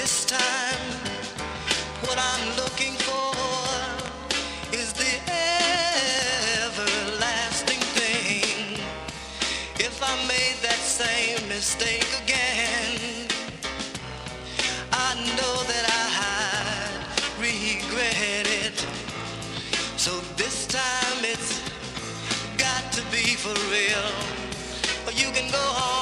this time, what I'm looking for is the everlasting thing. If I made that same mistake again, I know that I'd regret it. So this time it's got to be for real. You can go home.